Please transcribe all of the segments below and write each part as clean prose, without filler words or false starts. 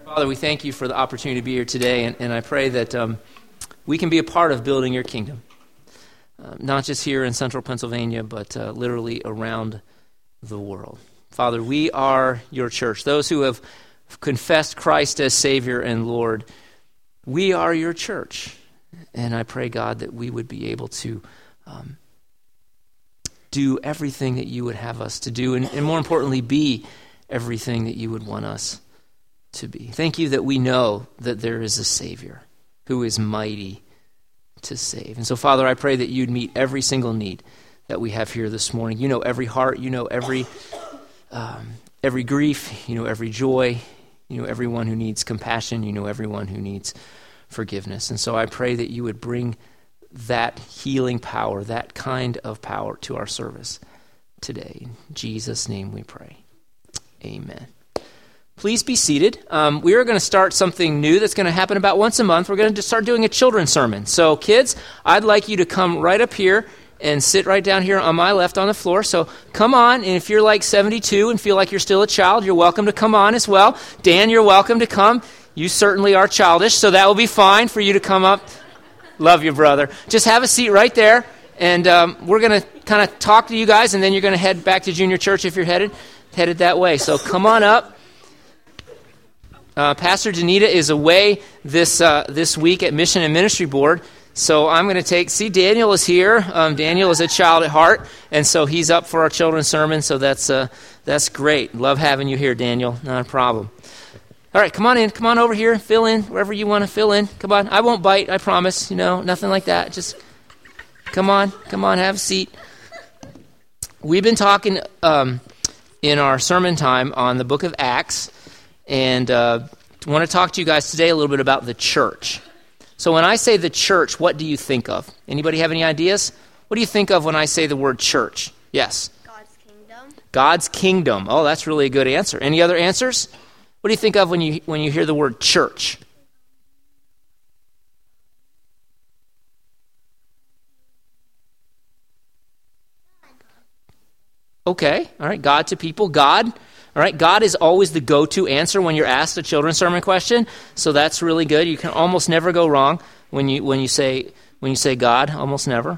Father, we thank you for the opportunity to be here today, and I pray that we can be a part of building your kingdom, not just here in central Pennsylvania, but literally around the world. Father, we are your church. Those who have confessed Christ as Savior and Lord, we are your church. And I pray, God, that we would be able to do everything that you would have us to do, and more importantly, be everything that you would want us to be. Thank you that we know that there is a Savior who is mighty to save. And so, Father, I pray that you'd meet every single need that we have here this morning. You know every heart. You know every grief. You know every joy. You know everyone who needs compassion. You know everyone who needs forgiveness. And so I pray that you would bring that healing power, that kind of power to our service today. In Jesus' name we pray. Amen. Please be seated. We are going to start something new that's going to happen about once a month. We're going to start doing a children's sermon. So kids, I'd like you to come right up here and sit right down here on my left on the floor. So come on, and if you're like 72 and feel like you're still a child, you're welcome to come on as well. Dan, you're welcome to come. You certainly are childish, so that will be fine for you to come up. Love you, brother. Just have a seat right there, and we're going to kind of talk to you guys, and then you're going to head back to junior church if you're headed that way. So come on up. Pastor Danita is away this week at Mission and Ministry Board, so I'm going to see Daniel is here. Daniel is a child at heart, and so he's up for our children's sermon, so that's great. Love having you here, Daniel. Not a problem. All right, come on in. Come on over here. Fill in wherever you want to fill in. Come on. I won't bite, I promise. Nothing like that. Just come on. Have a seat. We've been talking in our sermon time on the book of Acts, and I want to talk to you guys today a little bit about the church. So when I say the church, what do you think of? Anybody have any ideas? What do you think of when I say the word church? Yes? God's kingdom. God's kingdom. Oh, that's really a good answer. Any other answers? What do you think of when you hear the word church? Okay, all right, God to people. God. All right, God is always the go-to answer when you're asked a children's sermon question, so that's really good. You can almost never go wrong when you say God. Almost never.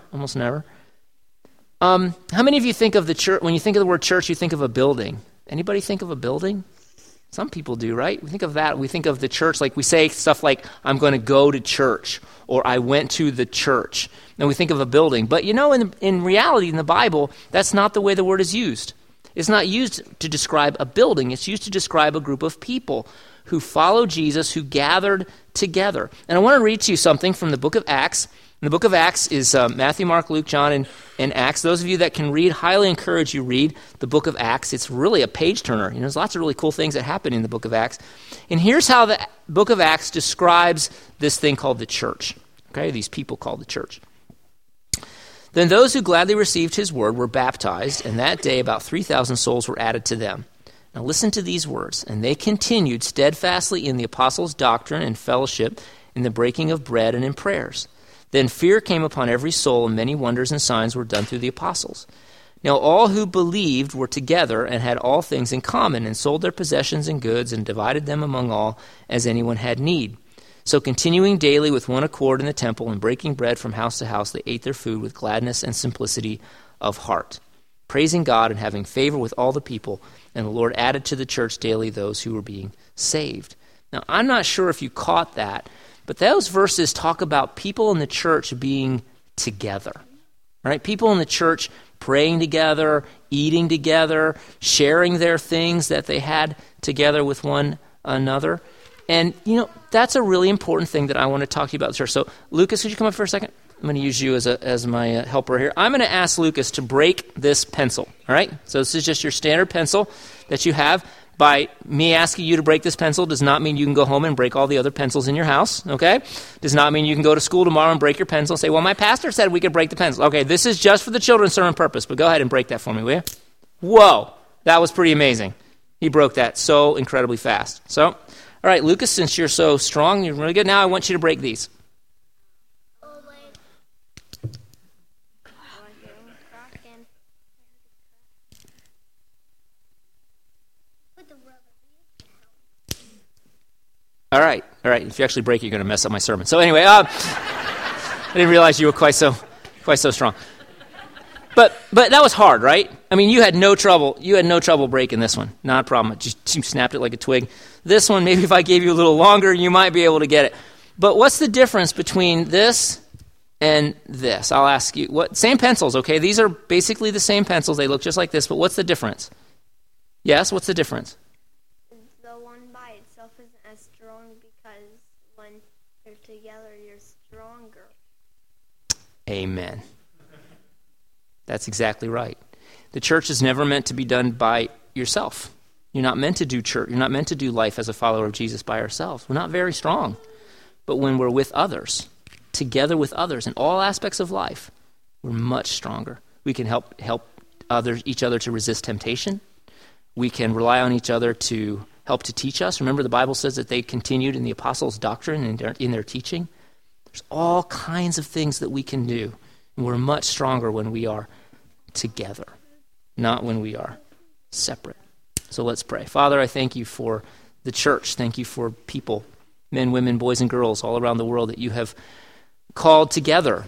How many of you think of the church? When you think of the word church, you think of a building. Anybody think of a building? Some people do, right? We think of that. We think of the church like we say stuff like, I'm going to go to church, or I went to the church. And we think of a building. But in reality, in the Bible, that's not the way the word is used. It's not used to describe a building. It's used to describe a group of people who follow Jesus, who gathered together. And I want to read to you something from the book of Acts. And the book of Acts is Matthew, Mark, Luke, John, and Acts. Those of you that can read, highly encourage you read the book of Acts. It's really a page-turner. There's lots of really cool things that happen in the book of Acts. And here's how the book of Acts describes this thing called the church. Okay, these people called the church. Then those who gladly received his word were baptized, and that day about 3,000 souls were added to them. Now listen to these words. And they continued steadfastly in the apostles' doctrine and fellowship, in the breaking of bread and in prayers. Then fear came upon every soul, and many wonders and signs were done through the apostles. Now all who believed were together and had all things in common, and sold their possessions and goods, and divided them among all as anyone had need. So continuing daily with one accord in the temple and breaking bread from house to house, they ate their food with gladness and simplicity of heart, praising God and having favor with all the people. And the Lord added to the church daily those who were being saved. Now, I'm not sure if you caught that, but those verses talk about people in the church being together. Right? People in the church praying together, eating together, sharing their things that they had together with one another. And, that's a really important thing that I want to talk to you about the church. So, Lucas, could you come up for a second? I'm going to use you as my helper here. I'm going to ask Lucas to break this pencil, all right? So this is just your standard pencil that you have. By me asking you to break this pencil does not mean you can go home and break all the other pencils in your house, okay? Does not mean you can go to school tomorrow and break your pencil and say, well, my pastor said we could break the pencil. Okay, this is just for the children's sermon purpose, but go ahead and break that for me, will you? Whoa, that was pretty amazing. He broke that so incredibly fast. So, all right, Lucas, since you're so strong, you're really good. Now I want you to break these. All right. If you actually break it, you're going to mess up my sermon. So anyway, I didn't realize you were quite so strong. But that was hard, right? I mean, you had no trouble breaking this one. Not a problem. You snapped it like a twig. This one, maybe if I gave you a little longer, you might be able to get it. But what's the difference between this and this? I'll ask you. Same pencils, okay? These are basically the same pencils. They look just like this, but what's the difference? Yes, what's the difference? The one by itself isn't as strong because when you're together, you're stronger. Amen. That's exactly right. The church is never meant to be done by yourself. You're not meant to do church. You're not meant to do life as a follower of Jesus by ourselves. We're not very strong. But when we're with others, together with others in all aspects of life, we're much stronger. We can help each other to resist temptation. We can rely on each other to help to teach us. Remember, the Bible says that they continued in the apostles' doctrine and in their teaching. There's all kinds of things that we can do. And we're much stronger when we are together, not when we are separate. So let's pray. Father, I thank you for the church. Thank you for people, men, women, boys, and girls all around the world that you have called together.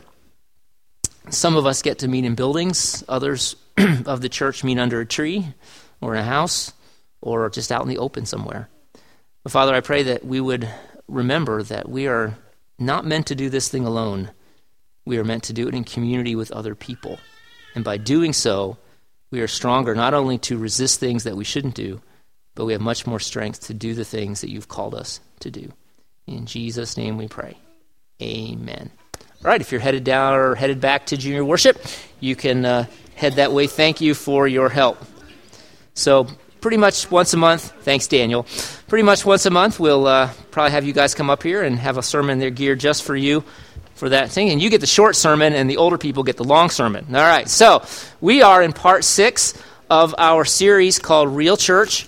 Some of us get to meet in buildings. Others of the church meet under a tree or in a house or just out in the open somewhere. But Father, I pray that we would remember that we are not meant to do this thing alone. We are meant to do it in community with other people. And by doing so, we are stronger not only to resist things that we shouldn't do, but we have much more strength to do the things that you've called us to do. In Jesus' name we pray. Amen. All right, if you're headed down or headed back to junior worship, you can head that way. Thank you for your help. So pretty much once a month, thanks Daniel, pretty much once a month we'll probably have you guys come up here and have a sermon there geared just for you for that thing. And you get the short sermon and the older people get the long sermon. All right, so we are in part 6 of our series called Real Church,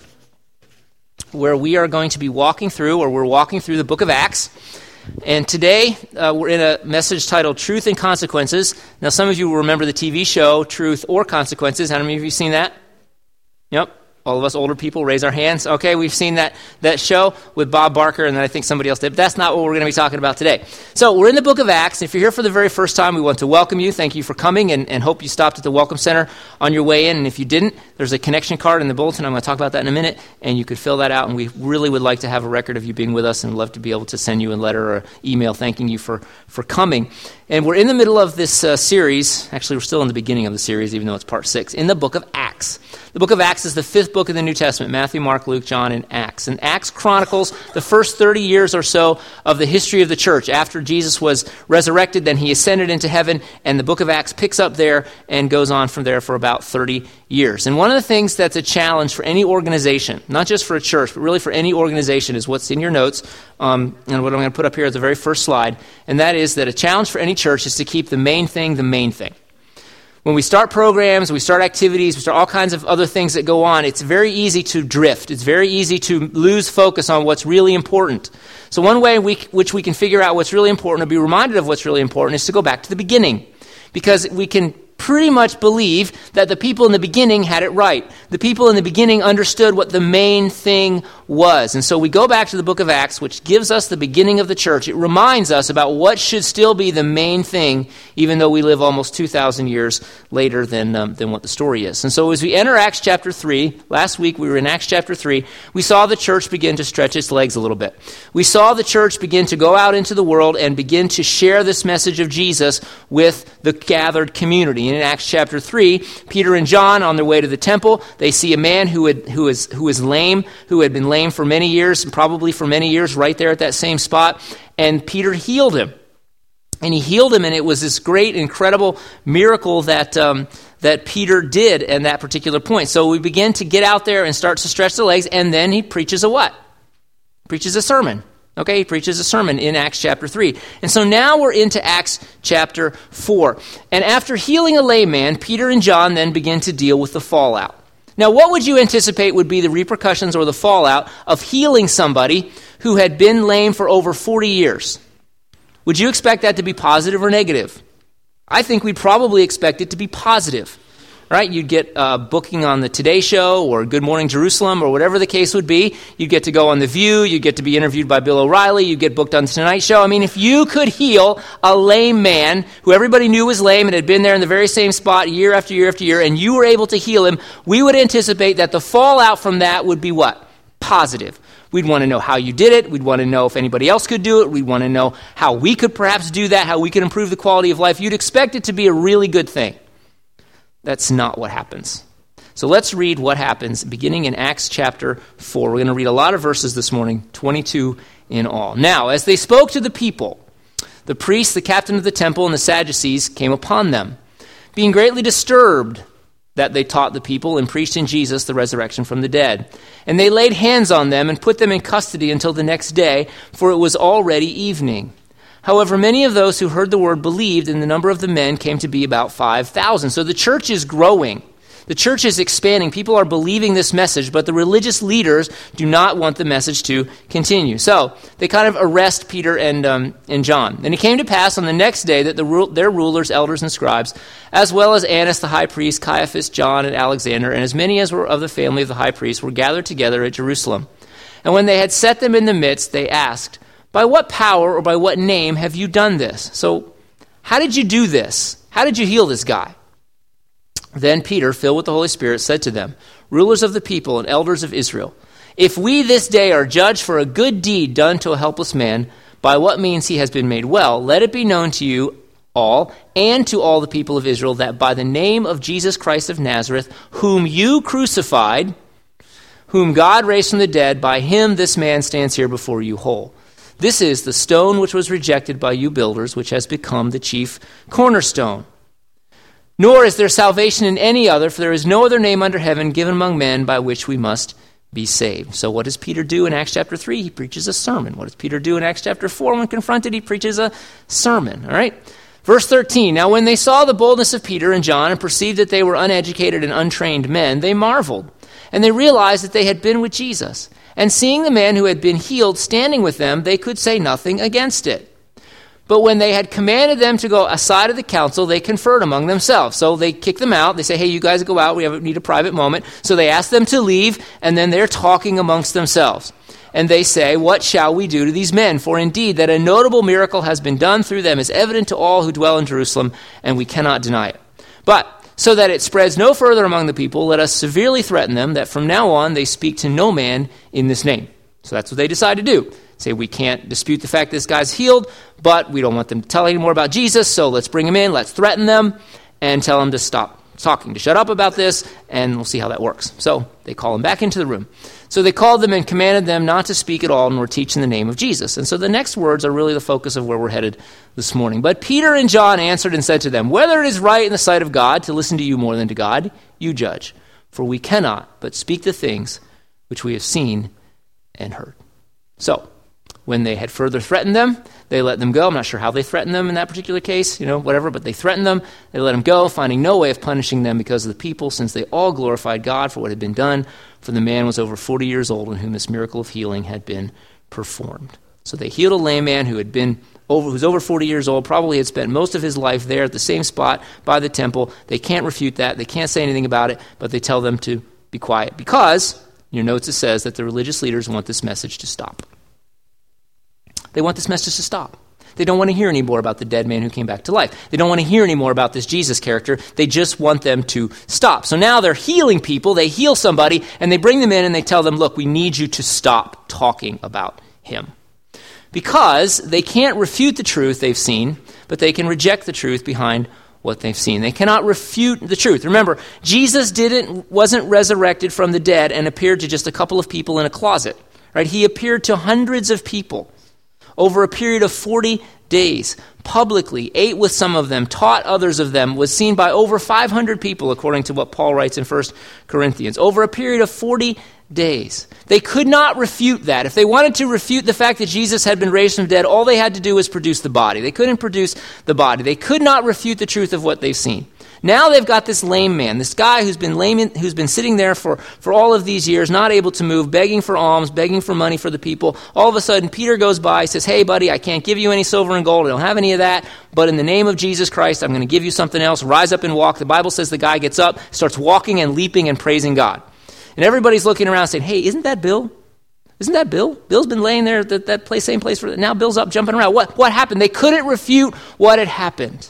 where we are going to be walking through the book of Acts. And today, we're in a message titled Truth and Consequences. Now, some of you will remember the TV show, Truth or Consequences. How many of you have seen that? Yep. All of us older people raise our hands. Okay, we've seen that show with Bob Barker, and then I think somebody else did. But that's not what we're going to be talking about today. So we're in the book of Acts. If you're here for the very first time, we want to welcome you. Thank you for coming, and hope you stopped at the Welcome Center on your way in. And if you didn't, there's a connection card in the bulletin. I'm going to talk about that in a minute, and you could fill that out. And we really would like to have a record of you being with us and love to be able to send you a letter or email thanking you for coming. And we're in the middle of this series. Actually, we're still in the beginning of the series, even though it's part 6, in the book of Acts. The book of Acts is the 5th book of the New Testament: Matthew, Mark, Luke, John, and Acts. And Acts chronicles the first 30 years or so of the history of the church. After Jesus was resurrected, then he ascended into heaven, and the book of Acts picks up there and goes on from there for about 30 years. And one of the things that's a challenge for any organization, not just for a church, but really for any organization, is what's in your notes, and what I'm going to put up here at the very first slide, and that is that a challenge for any church is to keep the main thing the main thing. When we start programs, we start activities, we start all kinds of other things that go on, it's very easy to drift. It's very easy to lose focus on what's really important. So one way which we can figure out what's really important or be reminded of what's really important is to go back to the beginning. Because we can pretty much believe that the people in the beginning had it right. The people in the beginning understood what the main thing was. And so we go back to the book of Acts, which gives us the beginning of the church. It reminds us about what should still be the main thing, even though we live almost 2,000 years later than what the story is. And so as we enter Acts chapter 3, last week we were in Acts chapter 3, we saw the church begin to stretch its legs a little bit. We saw the church begin to go out into the world and begin to share this message of Jesus with the gathered community. In Acts chapter 3, Peter and John, on their way to the temple, they see a man who is lame, who had been lame for many years, and probably for many years right there at that same spot, and Peter healed him. And he healed him, and it was this great, incredible miracle that Peter did at that particular point. So we begin to get out there and start to stretch the legs, and then he preaches a what? Preaches a sermon. Okay, he preaches a sermon in Acts chapter 3. And so now we're into Acts chapter 4. And after healing a lame man, Peter and John then begin to deal with the fallout. Now, what would you anticipate would be the repercussions or the fallout of healing somebody who had been lame for over 40 years? Would you expect that to be positive or negative? I think we'd probably expect it to be positive. right? You'd get booking on the Today Show or Good Morning Jerusalem or whatever the case would be. You'd get to go on The View. You'd get to be interviewed by Bill O'Reilly. You'd get booked on The Tonight Show. I mean, if you could heal a lame man who everybody knew was lame and had been there in the very same spot year after year after year, and you were able to heal him, we would anticipate that the fallout from that would be what? Positive. We'd want to know how you did it. We'd want to know if anybody else could do it. We'd want to know how we could perhaps do that, how we could improve the quality of life. You'd expect it to be a really good thing. That's not what happens. So let's read what happens beginning in Acts chapter 4. We're going to read a lot of verses this morning, 22 in all. Now, as they spoke to the people, the priests, the captain of the temple, and the Sadducees came upon them, being greatly disturbed that they taught the people and preached in Jesus the resurrection from the dead. And they laid hands on them and put them in custody until the next day, for it was already evening. However, many of those who heard the word believed, and the number of the men came to be about 5,000. So the church is growing. The church is expanding. People are believing this message, but the religious leaders do not want the message to continue. So they kind of arrest Peter and John. And it came to pass on the next day that their rulers, elders, and scribes, as well as Annas the high priest, Caiaphas, John, and Alexander, and as many as were of the family of the high priest, were gathered together at Jerusalem. And when they had set them in the midst, they asked, "By what power or by what name have you done this?" So how did you do this? How did you heal this guy? Then Peter, filled with the Holy Spirit, said to them, "Rulers of the people and elders of Israel, if we this day are judged for a good deed done to a helpless man, by what means he has been made well, let it be known to you all and to all the people of Israel that by the name of Jesus Christ of Nazareth, whom you crucified, whom God raised from the dead, by him this man stands here before you whole. This is the stone which was rejected by you builders, which has become the chief cornerstone. Nor is there salvation in any other, for there is no other name under heaven given among men by which we must be saved." So what does Peter do in Acts chapter 3? He preaches a sermon. What does Peter do in Acts chapter 4? When confronted, he preaches a sermon. All right? Verse 13, "Now when they saw the boldness of Peter and John and perceived that they were uneducated and untrained men, they marveled. And they realized that they had been with Jesus. And seeing the man who had been healed standing with them, they could say nothing against it. But when they had commanded them to go aside of the council, they conferred among themselves." So they kick them out. They say, "Hey, you guys go out. We need a private moment." So they ask them to leave, and then they're talking amongst themselves. And they say, "What shall we do to these men? For indeed that a notable miracle has been done through them is evident to all who dwell in Jerusalem, and we cannot deny it. But so that it spreads no further among the people, let us severely threaten them that from now on they speak to no man in this name." So that's what they decide to do. Say, we can't dispute the fact this guy's healed, but we don't want them to tell any more about Jesus, so let's bring him in, let's threaten them, and tell them to stop talking, to shut up about this, and we'll see how that works. So they call him back into the room. So they called them and commanded them not to speak at all, nor teach in the name of Jesus. And so the next words are really the focus of where we're headed this morning. "But Peter and John answered and said to them, whether it is right in the sight of God to listen to you more than to God, you judge. For we cannot but speak the things which we have seen and heard." So when they had further threatened them, they let them go. I'm not sure how they threatened them in that particular case, whatever, but they threatened them. They let them go, finding no way of punishing them because of the people, since they all glorified God for what had been done, for the man was over 40 years old in whom this miracle of healing had been performed. So they healed a lame man who was over 40 years old, probably had spent most of his life there at the same spot by the temple. They can't refute that. They can't say anything about it, but they tell them to be quiet because, in your notes it says that the religious leaders want this message to stop. They want this message to stop. They don't want to hear any more about the dead man who came back to life. They don't want to hear any more about this Jesus character. They just want them to stop. So now they're healing people. They heal somebody, and they bring them in, and they tell them, look, we need you to stop talking about him. Because they can't refute the truth they've seen, but they can reject the truth behind what they've seen. They cannot refute the truth. Remember, Jesus wasn't resurrected from the dead and appeared to just a couple of people in a closet. Right? He appeared to hundreds of people over a period of 40 days, publicly, ate with some of them, taught others of them, was seen by over 500 people, according to what Paul writes in 1 Corinthians, over a period of 40 days. They could not refute that. If they wanted to refute the fact that Jesus had been raised from the dead, all they had to do was produce the body. They couldn't produce the body. They could not refute the truth of what they've seen. Now they've got this lame man, this guy who's been sitting there for all of these years, not able to move, begging for alms, begging for money for the people. All of a sudden, Peter goes by, says, hey, buddy, I can't give you any silver and gold. I don't have any of that. But in the name of Jesus Christ, I'm going to give you something else. Rise up and walk. The Bible says the guy gets up, starts walking and leaping and praising God. And everybody's looking around saying, hey, isn't that Bill? Isn't that Bill? Bill's been laying there at that place, same place. Now Bill's up jumping around. What happened? They couldn't refute what had happened.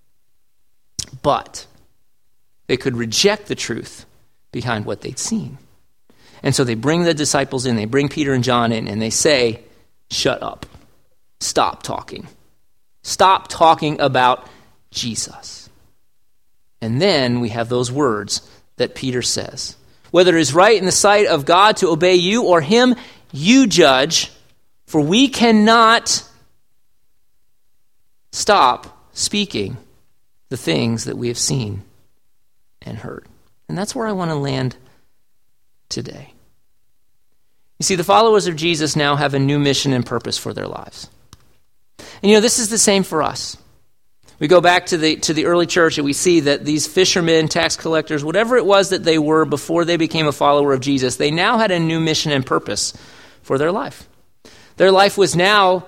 But they could reject the truth behind what they'd seen. And so they bring the disciples in, they bring Peter and John in, and they say, shut up. Stop talking. Stop talking about Jesus. And then we have those words that Peter says. Whether it is right in the sight of God to obey you or him, you judge, for we cannot stop speaking the things that we have seen and heard. And that's where I want to land today. You see, the followers of Jesus now have a new mission and purpose for their lives. And this is the same for us. We go back to the early church and we see that these fishermen, tax collectors, whatever it was that they were before they became a follower of Jesus, they now had a new mission and purpose for their life. Their life was now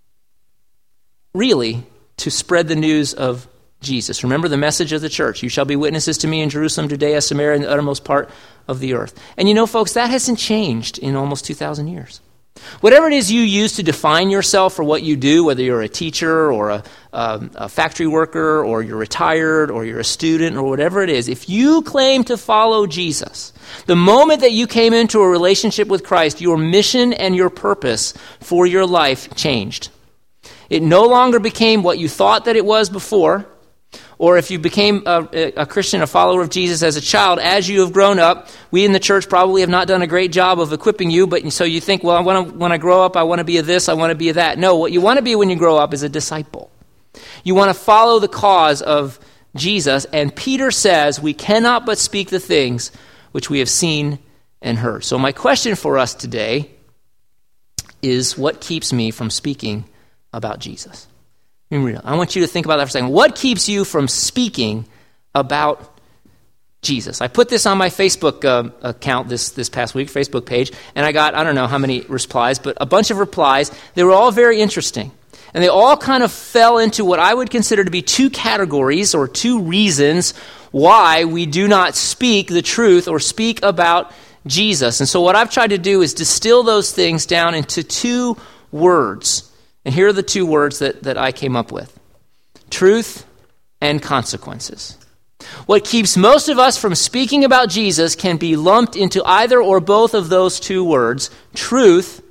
really to spread the news of Jesus. Remember the message of the church. You shall be witnesses to me in Jerusalem, Judea, Samaria, and the uttermost part of the earth. And folks, that hasn't changed in almost 2,000 years. Whatever it is you use to define yourself for what you do, whether you're a teacher or a factory worker or you're retired or you're a student or whatever it is, if you claim to follow Jesus, the moment that you came into a relationship with Christ, your mission and your purpose for your life changed. It no longer became what you thought that it was before. Or if you became a Christian, a follower of Jesus as a child, as you have grown up, we in the church probably have not done a great job of equipping you, but so you think, well, when I grow up, I want to be a this, I want to be a that. No, what you want to be when you grow up is a disciple. You want to follow the cause of Jesus, and Peter says we cannot but speak the things which we have seen and heard. So my question for us today is, what keeps me from speaking about Jesus? I want you to think about that for a second. What keeps you from speaking about Jesus? I put this on my Facebook account this past week, Facebook page, and I got, I don't know how many replies, but a bunch of replies. They were all very interesting. And they all kind of fell into what I would consider to be two categories or two reasons why we do not speak the truth or speak about Jesus. And so what I've tried to do is distill those things down into two words. And here are the two words that I came up with. Truth and consequences. What keeps most of us from speaking about Jesus can be lumped into either or both of those two words, truth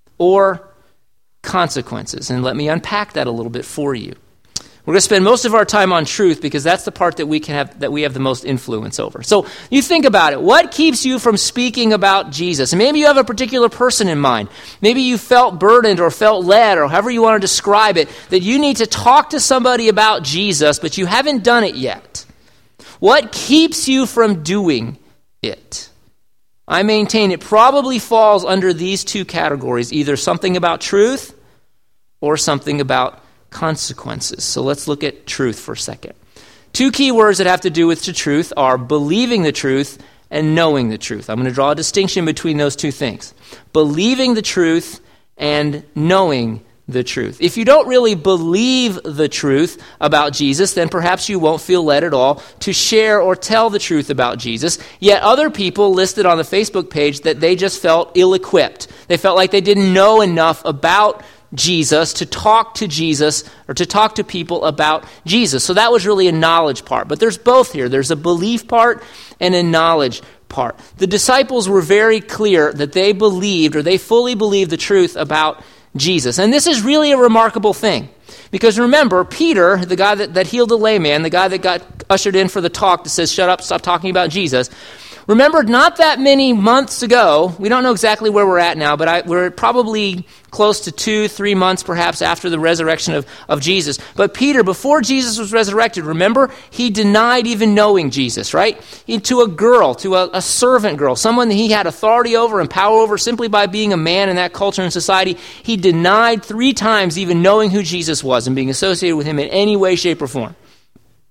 or consequences. And let me unpack that a little bit for you. We're going to spend most of our time on truth because that's the part that we have the most influence over. So you think about it. What keeps you from speaking about Jesus? And maybe you have a particular person in mind. Maybe you felt burdened or felt led or however you want to describe it, that you need to talk to somebody about Jesus, but you haven't done it yet. What keeps you from doing it? I maintain it probably falls under these two categories, either something about truth or something about consequences. So let's look at truth for a second. Two key words that have to do with the truth are believing the truth and knowing the truth. I'm going to draw a distinction between those two things. Believing the truth and knowing the truth. If you don't really believe the truth about Jesus, then perhaps you won't feel led at all to share or tell the truth about Jesus. Yet other people listed on the Facebook page that they just felt ill-equipped. They felt like they didn't know enough about Jesus to talk to Jesus or to talk to people about Jesus. So that was really a knowledge part. But there's both here. There's a belief part and a knowledge part. The disciples were very clear that they believed or they fully believed the truth about Jesus. And this is really a remarkable thing. Because remember, Peter, the guy that healed the layman, the guy that got ushered in for the talk that says, shut up, stop talking about Jesus. Remember, not that many months ago, we don't know exactly where we're at now, but we're probably close to 2-3 months perhaps after the resurrection of Jesus. But Peter, before Jesus was resurrected, remember, he denied even knowing Jesus, right? To a girl, to a servant girl, someone that he had authority over and power over simply by being a man in that culture and society. He denied 3 times even knowing who Jesus was and being associated with him in any way, shape, or form.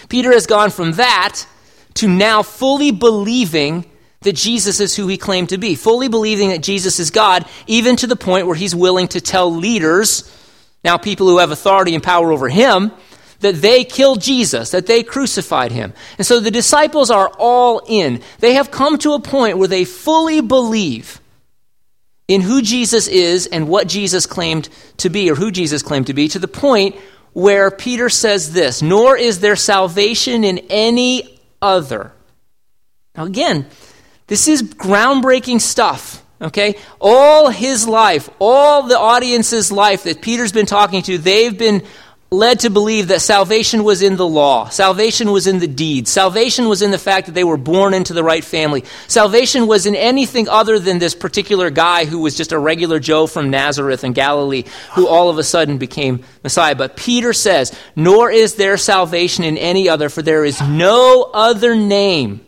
Peter has gone from that to now fully believing that Jesus is who he claimed to be, fully believing that Jesus is God, even to the point where he's willing to tell leaders, now people who have authority and power over him, that they killed Jesus, that they crucified him. And so the disciples are all in. They have come to a point where they fully believe in who Jesus is and what Jesus claimed to be, or who Jesus claimed to be, to the point where Peter says this, "Nor is there salvation in any other." Now again, this is groundbreaking stuff, okay? All his life, all the audience's life that Peter's been talking to, they've been led to believe that salvation was in the law. Salvation was in the deeds. Salvation was in the fact that they were born into the right family. Salvation was in anything other than this particular guy who was just a regular Joe from Nazareth in Galilee who all of a sudden became Messiah. But Peter says, "Nor is there salvation in any other, for there is no other name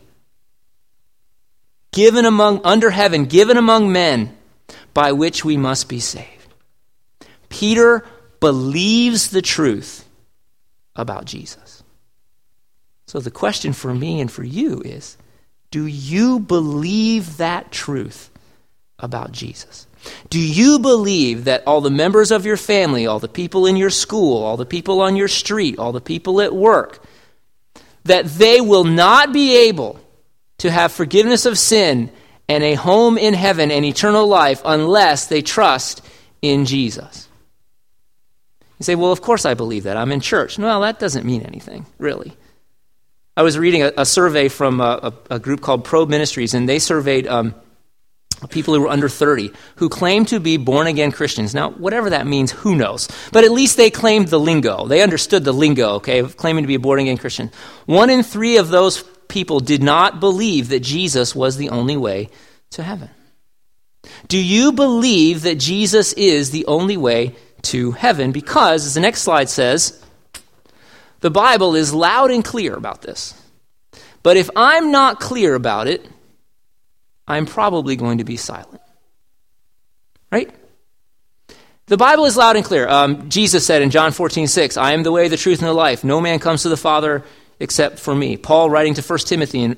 given under heaven, given among men, by which we must be saved." Peter believes the truth about Jesus. So the question for me and for you is, do you believe that truth about Jesus? Do you believe that all the members of your family, all the people in your school, all the people on your street, all the people at work, that they will not be able to have forgiveness of sin and a home in heaven and eternal life unless they trust in Jesus? You say, "Well, of course I believe that. I'm in church." Well, that doesn't mean anything, really. I was reading a survey from a group called Probe Ministries, and they surveyed people who were under 30 who claimed to be born-again Christians. Now, whatever that means, who knows? But at least they claimed the lingo. They understood the lingo, okay, of claiming to be a born-again Christian. 1 in 3 of those people did not believe that Jesus was the only way to heaven. Do you believe that Jesus is the only way to heaven? Because, as the next slide says, the Bible is loud and clear about this. But if I'm not clear about it, I'm probably going to be silent. Right? The Bible is loud and clear. Jesus said in John 14:6, "I am the way, the truth, and the life. No man comes to the Father except for me." Paul writing to Timothy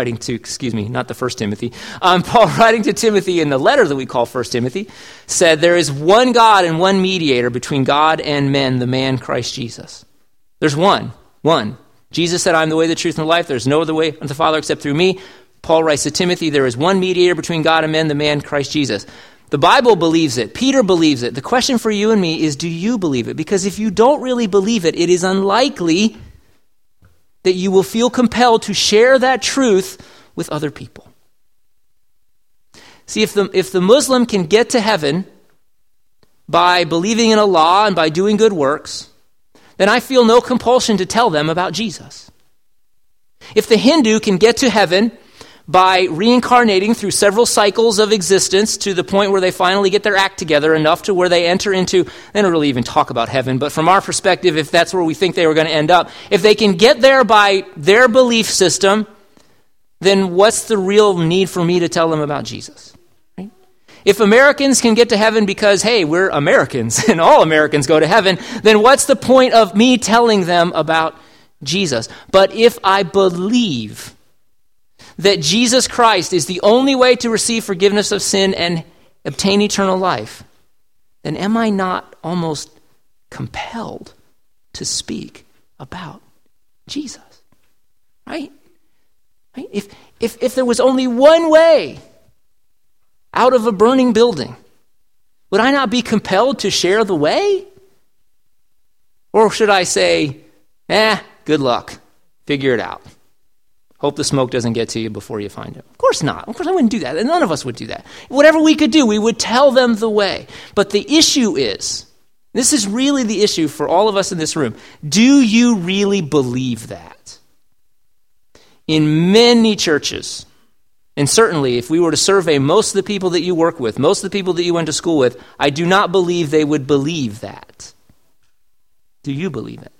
Paul writing to Timothy in the letter that we call 1 Timothy, said, "There is one God and one mediator between God and men, the man Christ Jesus." There's one. Jesus said, "I am the way, the truth, and the life. There's no other way to the Father except through me." Paul writes to Timothy, "There is one mediator between God and men, the man Christ Jesus." The Bible believes it. Peter believes it. The question for you and me is, do you believe it? Because if you don't really believe it, it is unlikely that you will feel compelled to share that truth with other people. See, if the Muslim can get to heaven by believing in Allah and by doing good works, then I feel no compulsion to tell them about Jesus. If the Hindu can get to heaven by reincarnating through several cycles of existence to the point where they finally get their act together enough to where they enter into, they don't really even talk about heaven, but from our perspective, if that's where we think they were going to end up, if they can get there by their belief system, then what's the real need for me to tell them about Jesus? Right? If Americans can get to heaven because, hey, we're Americans and all Americans go to heaven, then what's the point of me telling them about Jesus? But if I believe that Jesus Christ is the only way to receive forgiveness of sin and obtain eternal life, then am I not almost compelled to speak about Jesus? Right? If there was only one way out of a burning building, would I not be compelled to share the way? Or should I say, good luck, figure it out. Hope the smoke doesn't get to you before you find it. Of course not. Of course I wouldn't do that. And none of us would do that. Whatever we could do, we would tell them the way. But the issue is, this is really the issue for all of us in this room. Do you really believe that? In many churches, and certainly if we were to survey most of the people that you work with, most of the people that you went to school with, I do not believe they would believe that. Do you believe it?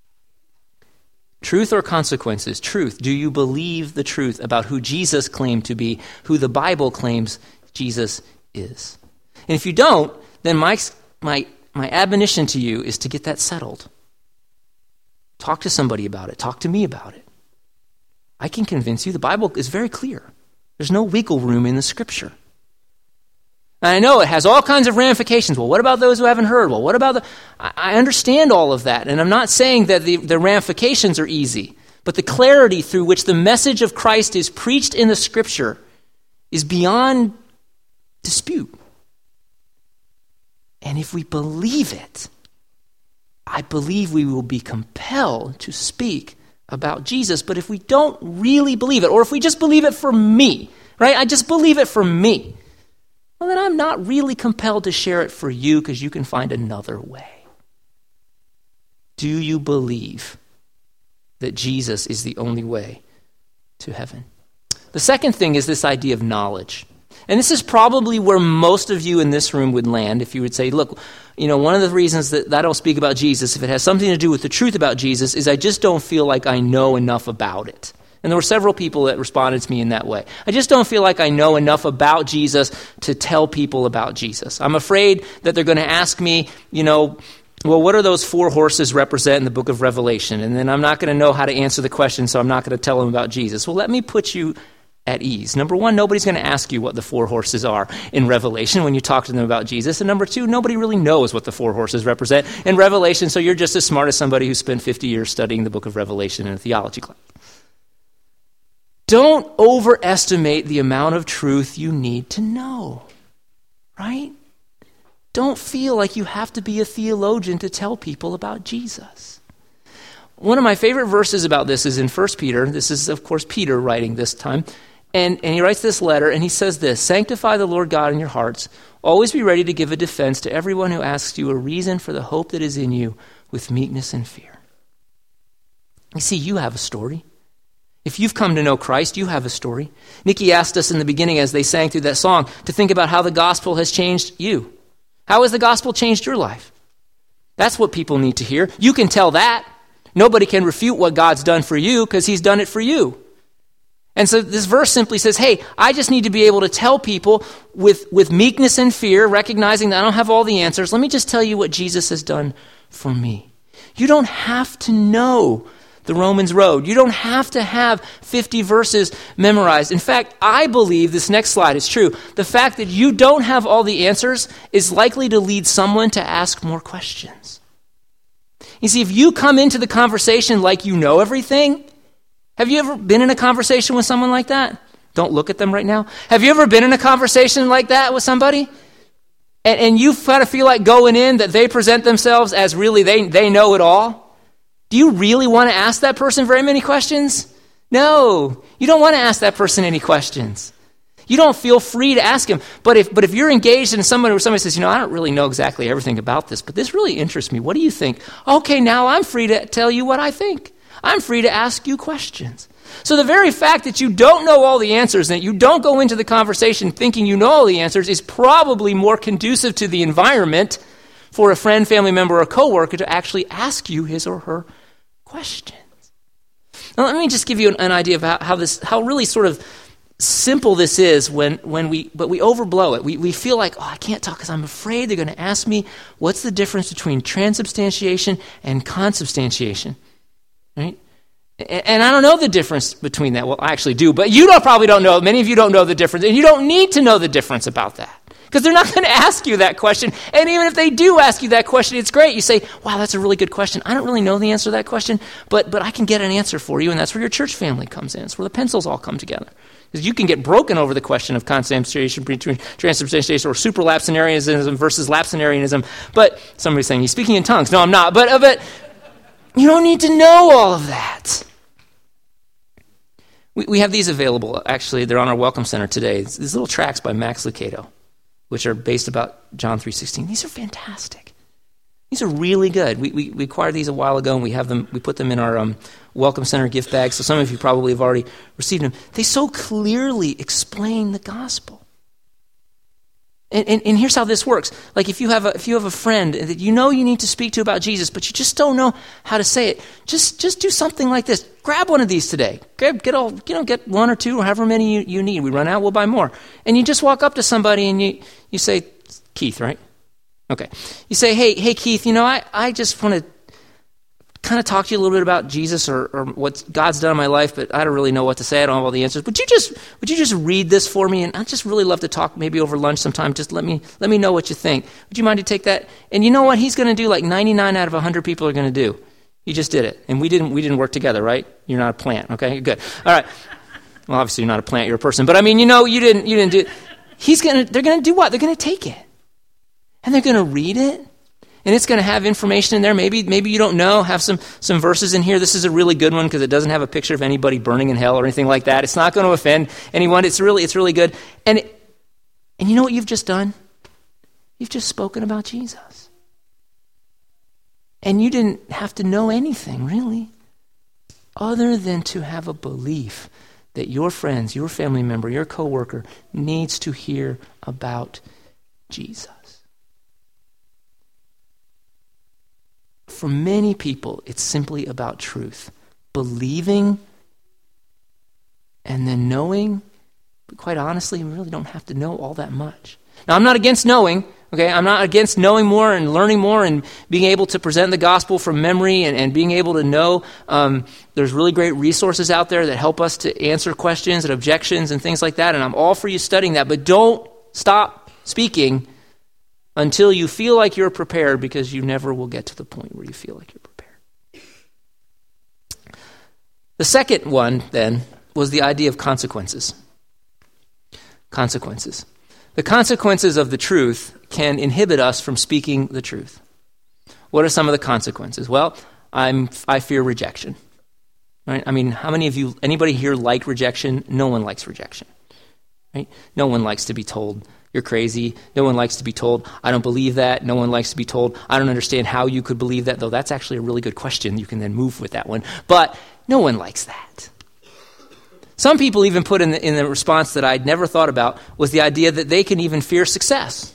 Truth or consequences? Truth. Do you believe the truth about who Jesus claimed to be, who the Bible claims Jesus is? And if you don't, then my admonition to you is to get that settled. Talk to somebody about it. Talk to me about it. I can convince you. The Bible is very clear. There's no wiggle room in the Scripture. And I know it has all kinds of ramifications. Well, what about those who haven't heard? Well, what about I understand all of that, and I'm not saying that the ramifications are easy, but the clarity through which the message of Christ is preached in the Scripture is beyond dispute. And if we believe it, I believe we will be compelled to speak about Jesus. But if we don't really believe it, or if we just believe it for me, right? I just believe it for me. Well, then I'm not really compelled to share it for you because you can find another way. Do you believe that Jesus is the only way to heaven? The second thing is this idea of knowledge. And this is probably where most of you in this room would land if you would say, look, one of the reasons that I don't speak about Jesus, if it has something to do with the truth about Jesus, is I just don't feel like I know enough about it. And there were several people that responded to me in that way. I just don't feel like I know enough about Jesus to tell people about Jesus. I'm afraid that they're going to ask me, well, what do those 4 horses represent in the book of Revelation? And then I'm not going to know how to answer the question, so I'm not going to tell them about Jesus. Well, let me put you at ease. Number 1, nobody's going to ask you what the 4 horses are in Revelation when you talk to them about Jesus. And number 2, nobody really knows what the 4 horses represent in Revelation, so you're just as smart as somebody who spent 50 years studying the book of Revelation in a theology class. Don't overestimate the amount of truth you need to know, right? Don't feel like you have to be a theologian to tell people about Jesus. One of my favorite verses about this is in 1 Peter. This is, of course, Peter writing this time. And he writes this letter, and he says this: "Sanctify the Lord God in your hearts. Always be ready to give a defense to everyone who asks you a reason for the hope that is in you with meekness and fear." You see, you have a story. If you've come to know Christ, you have a story. Nikki asked us in the beginning as they sang through that song to think about how the gospel has changed you. How has the gospel changed your life? That's what people need to hear. You can tell that. Nobody can refute what God's done for you because he's done it for you. And so this verse simply says, hey, I just need to be able to tell people with meekness and fear, recognizing that I don't have all the answers. Let me just tell you what Jesus has done for me. You don't have to know the Romans road. You don't have to have 50 verses memorized. In fact, I believe this next slide is true. The fact that you don't have all the answers is likely to lead someone to ask more questions. You see, if you come into the conversation like you know everything, have you ever been in a conversation with someone like that? Don't look at them right now. Have you ever been in a conversation like that with somebody? And you kind of feel like going in that they present themselves as really they know it all? Do you really want to ask that person very many questions? No, you don't want to ask that person any questions. You don't feel free to ask him. But if you're engaged in someone where somebody says, I don't really know exactly everything about this, but this really interests me. What do you think? Okay, now I'm free to tell you what I think. I'm free to ask you questions. So the very fact that you don't know all the answers and that you don't go into the conversation thinking you know all the answers is probably more conducive to the environment for a friend, family member, or coworker to actually ask you his or her questions. Now, let me just give you an idea of how really sort of simple this is but we overblow it. We feel like, I can't talk because I'm afraid they're going to ask me what's the difference between transubstantiation and consubstantiation, right? And I don't know the difference between that. Well, I actually do, but you probably don't know. Many of you don't know the difference, and you don't need to know the difference about that. Because they're not going to ask you that question. And even if they do ask you that question, it's great. You say, wow, that's a really good question. I don't really know the answer to that question, but I can get an answer for you, and that's where your church family comes in. It's where the pencils all come together. Because you can get broken over the question of consubstantiation between transubstantiation or supralapsarianism versus lapsarianism. But somebody's saying, he's speaking in tongues. No, I'm not. But you don't need to know all of that. We have these available. Actually, they're on our Welcome Center today. It's these little tracts by Max Lucado, which are based about John 3:16. These are fantastic. These are really good. We acquired these a while ago, and we put them in our Welcome Center gift bag, so some of you probably have already received them. They so clearly explain the gospel. And here's how this works. Like if you have a friend that you know you need to speak to about Jesus, but you just don't know how to say it, just do something like this. Grab one of these today. Get one or two or however many you need. We run out, we'll buy more. And you just walk up to somebody and you say, Keith, right? Okay. You say, hey Keith, I just want to kind of talk to you a little bit about Jesus or what God's done in my life, but I don't really know what to say. I don't have all the answers. Would you just read this for me? And I'd just really love to talk maybe over lunch sometime. Just let me know what you think. Would you mind to take that? And you know what he's going to do? Like 99 out of 100 people are going to do. He just did it. And we didn't work together, right? You're not a plant, okay? Good. All right. Well, obviously you're not a plant, you're a person. But I mean, you didn't do it. They're going to do what? They're going to take it. And they're going to read it. And it's going to have information in there. Maybe you don't know. Have some verses in here. This is a really good one because it doesn't have a picture of anybody burning in hell or anything like that. It's not going to offend anyone. It's really good. And you know what you've just done? You've just spoken about Jesus. And you didn't have to know anything, really, other than to have a belief that your friends, your family member, your coworker needs to hear about Jesus. For many people, it's simply about truth. Believing and then knowing, but quite honestly, we really don't have to know all that much. Now, I'm not against knowing, okay? I'm not against knowing more and learning more and being able to present the gospel from memory and being able to know. There's really great resources out there that help us to answer questions and objections and things like that, and I'm all for you studying that, but don't stop speaking until you feel like you're prepared, because you never will get to the point where you feel like you're prepared. The second one, then, was the idea of consequences. Consequences. The consequences of the truth can inhibit us from speaking the truth. What are some of the consequences? Well, I fear rejection. Right? I mean, how many of you, anybody here like rejection? No one likes rejection. Right? No one likes to be told, you're crazy. No one likes to be told, I don't believe that. No one likes to be told, I don't understand how you could believe that, though that's actually a really good question. You can then move with that one. But no one likes that. Some people even put in the response that I'd never thought about was the idea that they can even fear success.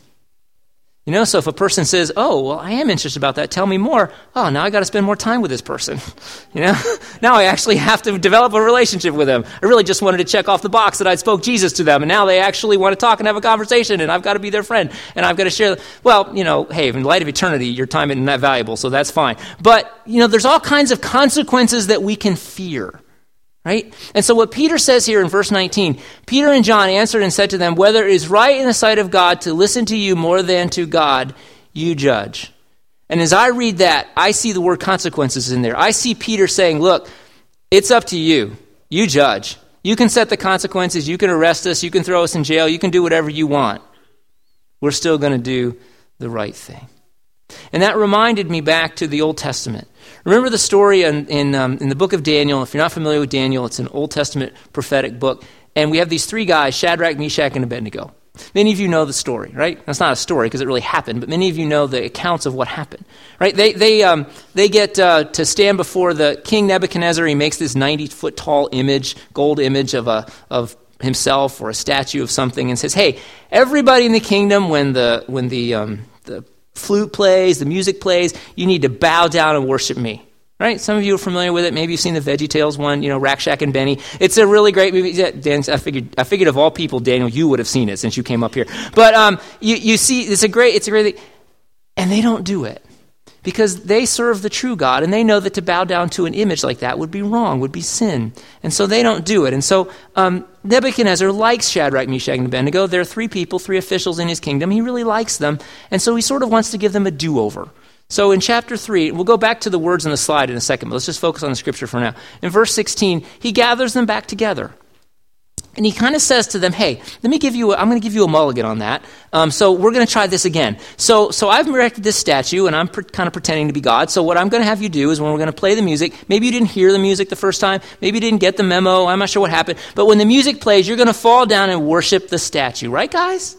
You know, so if a person says, oh, well, I am interested about that, tell me more. Oh, now I got to spend more time with this person. You know, now I actually have to develop a relationship with them. I really just wanted to check off the box that I spoke Jesus to them, and now they actually want to talk and have a conversation, and I've got to be their friend, and I've got to share. Well, you know, hey, in light of eternity, your time isn't that valuable, so that's fine. But, you know, there's all kinds of consequences that we can fear. Right? And so what Peter says here in verse 19, Peter and John answered and said to them, whether it is right in the sight of God to listen to you more than to God, you judge. And as I read that, I see the word consequences in there. I see Peter saying, look, it's up to you. You judge. You can set the consequences. You can arrest us. You can throw us in jail. You can do whatever you want. We're still going to do the right thing. And that reminded me back to the Old Testament. Remember the story in the book of Daniel. If you're not familiar with Daniel, it's an Old Testament prophetic book. And we have these three guys, Shadrach, Meshach, and Abednego. Many of you know the story, right? That's not a story because it really happened, but many of you know the accounts of what happened, right? They get to stand before the King Nebuchadnezzar. He makes this 90-foot tall image, gold image of himself or a statue of something, and says, "Hey, everybody in the kingdom, when the flute plays, the music plays, you need to bow down and worship me." Right? Some of you are familiar with it. Maybe you've seen the VeggieTales one, Rack, Shack, and Benny. It's a really great movie. Yeah, Dan, I figured of all people, Daniel, you would have seen it since you came up here. But you see, it's a great thing. And they don't do it because they serve the true God, and they know that to bow down to an image like that would be wrong, would be sin. And so they don't do it. And so Nebuchadnezzar likes Shadrach, Meshach, and Abednego. There are three officials in his kingdom. He really likes them. And so he sort of wants to give them a do-over. So in chapter 3, we'll go back to the words on the slide in a second, but let's just focus on the scripture for now. In verse 16, he gathers them back together. And he kind of says to them, hey, I'm going to give you a mulligan on that. So we're going to try this again. So I've erected this statue, and I'm kind of pretending to be God. So what I'm going to have you do is when we're going to play the music, maybe you didn't hear the music the first time, maybe you didn't get the memo, I'm not sure what happened, but when the music plays, you're going to fall down and worship the statue. Right, guys?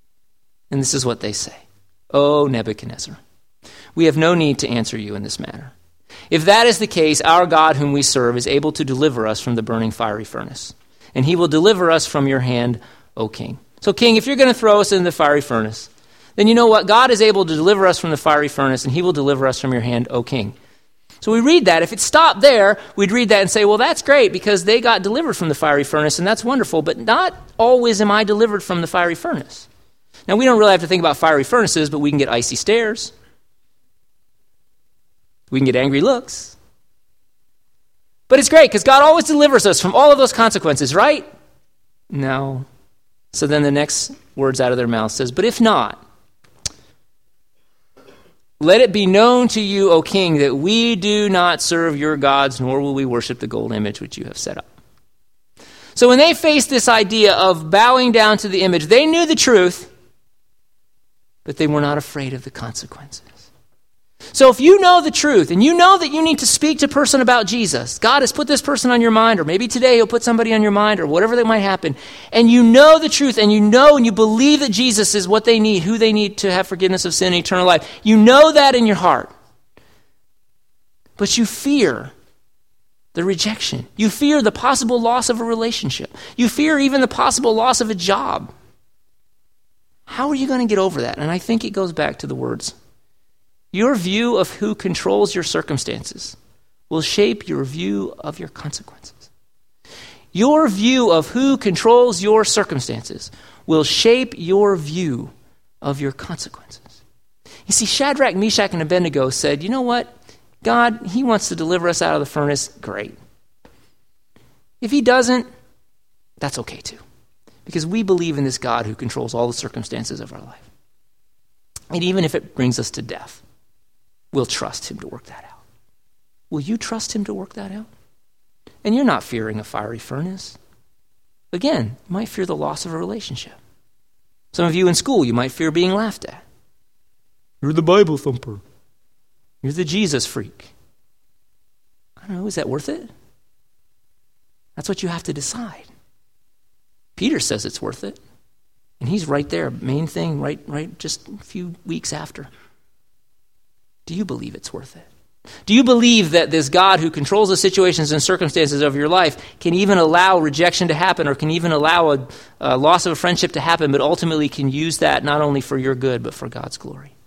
And this is what they say. "Oh, Nebuchadnezzar, we have no need to answer you in this matter. If that is the case, our God whom we serve is able to deliver us from the burning fiery furnace. And he will deliver us from your hand, O king." So king, if you're going to throw us in the fiery furnace, then you know what? God is able to deliver us from the fiery furnace, and he will deliver us from your hand, O king. So we read that. If it stopped there, we'd read that and say, well, that's great because they got delivered from the fiery furnace, and that's wonderful, but not always am I delivered from the fiery furnace. Now, we don't really have to think about fiery furnaces, but we can get icy stairs. We can get angry looks. But it's great because God always delivers us from all of those consequences, right? No. So then the next words out of their mouth says, but if not, let it be known to you, O king, that we do not serve your gods, nor will we worship the gold image which you have set up. So when they faced this idea of bowing down to the image, they knew the truth, but they were not afraid of the consequences. So if you know the truth, and you know that you need to speak to a person about Jesus, God has put this person on your mind, or maybe today he'll put somebody on your mind, or whatever that might happen, and you know the truth, and you know and you believe that Jesus is what they need, who they need to have forgiveness of sin and eternal life. You know that in your heart. But you fear the rejection. You fear the possible loss of a relationship. You fear even the possible loss of a job. How are you going to get over that? And I think it goes back to the words. Your view of who controls your circumstances will shape your view of your consequences. Your view of who controls your circumstances will shape your view of your consequences. You see, Shadrach, Meshach, and Abednego said, you know what? God, he wants to deliver us out of the furnace. Great. If he doesn't, that's okay too. Because we believe in this God who controls all the circumstances of our life. And even if it brings us to death, we'll trust him to work that out. Will you trust him to work that out? And you're not fearing a fiery furnace. Again, you might fear the loss of a relationship. Some of you in school, you might fear being laughed at. You're the Bible thumper. You're the Jesus freak. I don't know, is that worth it? That's what you have to decide. Peter says it's worth it. And he's right there, main thing, right just a few weeks after. Do you believe it's worth it? Do you believe that this God who controls the situations and circumstances of your life can even allow rejection to happen, or can even allow a loss of a friendship to happen, but ultimately can use that not only for your good, but for God's glory?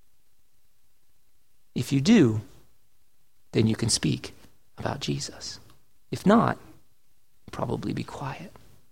If you do, then you can speak about Jesus. If not, probably be quiet.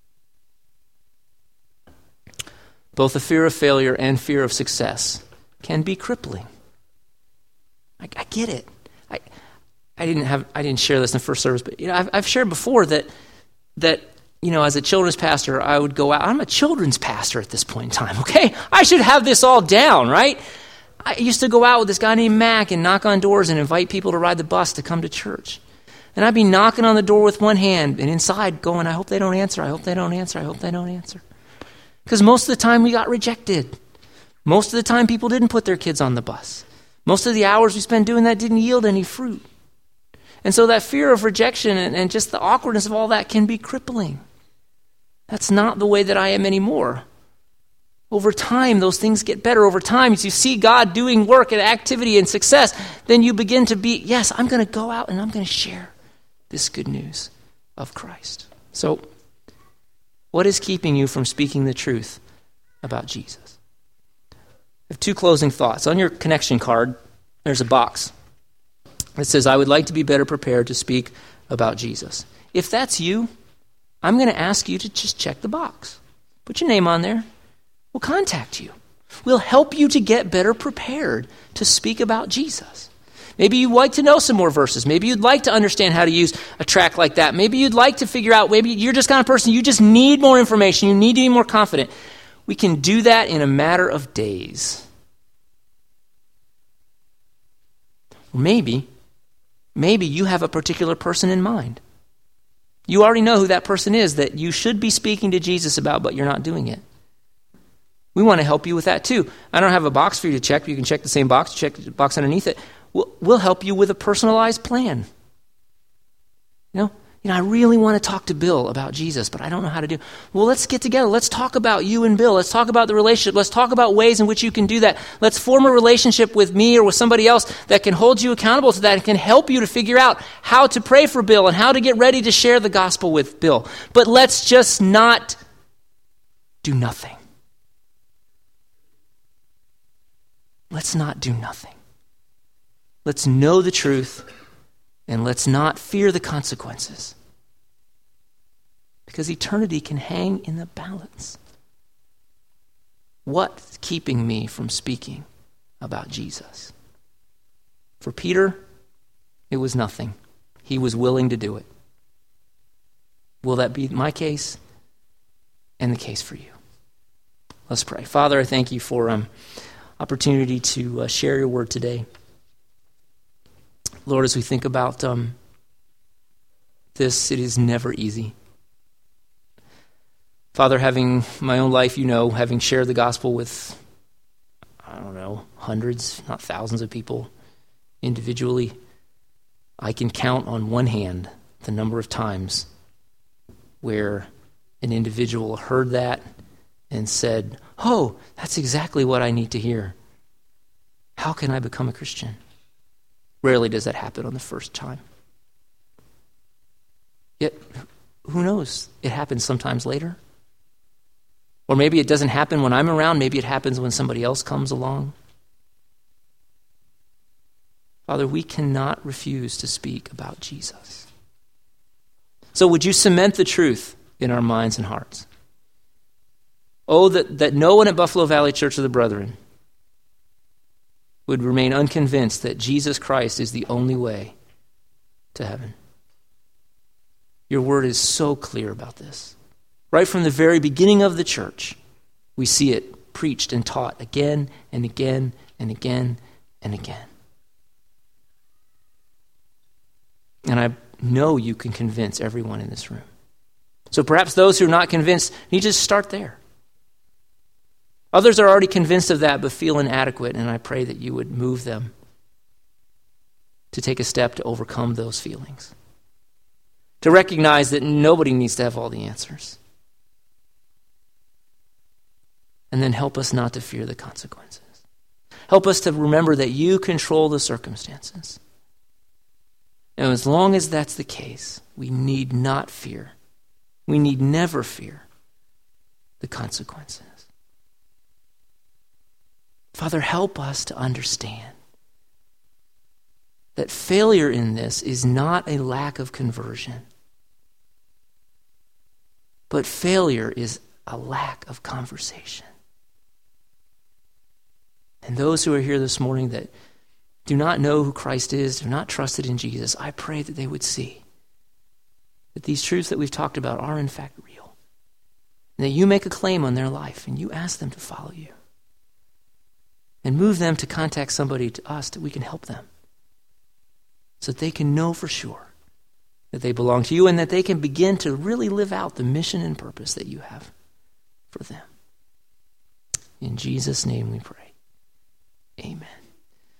Both the fear of failure and fear of success can be crippling. I get it. I didn't share this in the first service, but I've shared before that as a children's pastor, I would go out. I'm a children's pastor at this point in time. Okay, I should have this all down, right? I used to go out with this guy named Mac and knock on doors and invite people to ride the bus to come to church. And I'd be knocking on the door with one hand and inside going, I hope they don't answer. I hope they don't answer. I hope they don't answer. Because most of the time we got rejected. Most of the time people didn't put their kids on the bus. Most of the hours we spent doing that didn't yield any fruit. And so that fear of rejection and just the awkwardness of all that can be crippling. That's not the way that I am anymore. Over time, those things get better. Over time, as you see God doing work and activity and success, then you begin to be, yes, I'm going to go out and I'm going to share this good news of Christ. So, what is keeping you from speaking the truth about Jesus? I have two closing thoughts. On your connection card, there's a box. It says, I would like to be better prepared to speak about Jesus. If that's you, I'm going to ask you to just check the box. Put your name on there. We'll contact you. We'll help you to get better prepared to speak about Jesus. Maybe you'd like to know some more verses. Maybe you'd like to understand how to use a track like that. Maybe you'd like to figure out, maybe you're just kind of person, you just need more information. You need to be more confident. We can do that in a matter of days. Or maybe you have a particular person in mind. You already know who that person is that you should be speaking to Jesus about, but you're not doing it. We want to help you with that too. I don't have a box for you to check. You can check the same box, check the box underneath it. We'll help you with a personalized plan. I really want to talk to Bill about Jesus, but I don't know how to do. Well, let's get together. Let's talk about you and Bill. Let's talk about the relationship. Let's talk about ways in which you can do that. Let's form a relationship with me or with somebody else that can hold you accountable to that and can help you to figure out how to pray for Bill and how to get ready to share the gospel with Bill. But let's just not do nothing. Let's not do nothing. Let's know the truth, and let's not fear the consequences. Because eternity can hang in the balance. What's keeping me from speaking about Jesus? For Peter, It was nothing. He was willing to do it. Will that be my case and the case for you? Let's pray. Father, I thank you for opportunity to share your word today. Lord, as we think about this, it is never easy. Father, having my own life, having shared the gospel with, hundreds, not thousands of people individually, I can count on one hand the number of times where an individual heard that and said, "Oh, that's exactly what I need to hear. How can I become a Christian?" Rarely does that happen on the first time. Yet, who knows? It happens sometimes later. Or maybe it doesn't happen when I'm around. Maybe it happens when somebody else comes along. Father, we cannot refuse to speak about Jesus. So would you cement the truth in our minds and hearts? Oh, that no one at Buffalo Valley Church of the Brethren would remain unconvinced that Jesus Christ is the only way to heaven. Your word is so clear about this. Right from the very beginning of the church, we see it preached and taught again and again and again and again. And I know you can convince everyone in this room. So perhaps those who are not convinced need to start there. Others are already convinced of that but feel inadequate, and I pray that you would move them to take a step to overcome those feelings. To recognize that nobody needs to have all the answers. And then help us not to fear the consequences. Help us to remember that you control the circumstances. And as long as that's the case, we need not fear. We need never fear the consequences. Father, help us to understand that failure in this is not a lack of conversion, but failure is a lack of conversation. And those who are here this morning that do not know who Christ is, do not trust in Jesus, I pray that they would see that these truths that we've talked about are in fact real. And that you make a claim on their life and you ask them to follow you. And move them to contact somebody to us that we can help them. So that they can know for sure that they belong to you and that they can begin to really live out the mission and purpose that you have for them. In Jesus' name we pray. Amen.